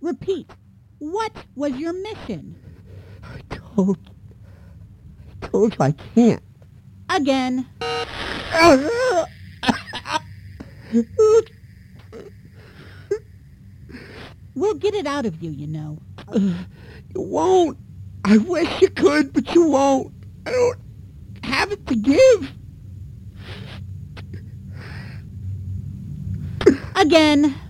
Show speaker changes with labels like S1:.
S1: Repeat. What was your mission?
S2: I told you I can't.
S1: Again. We'll get it out of you, you know.
S2: You won't. I wish you could, but you won't. I don't have it to give.
S1: Again.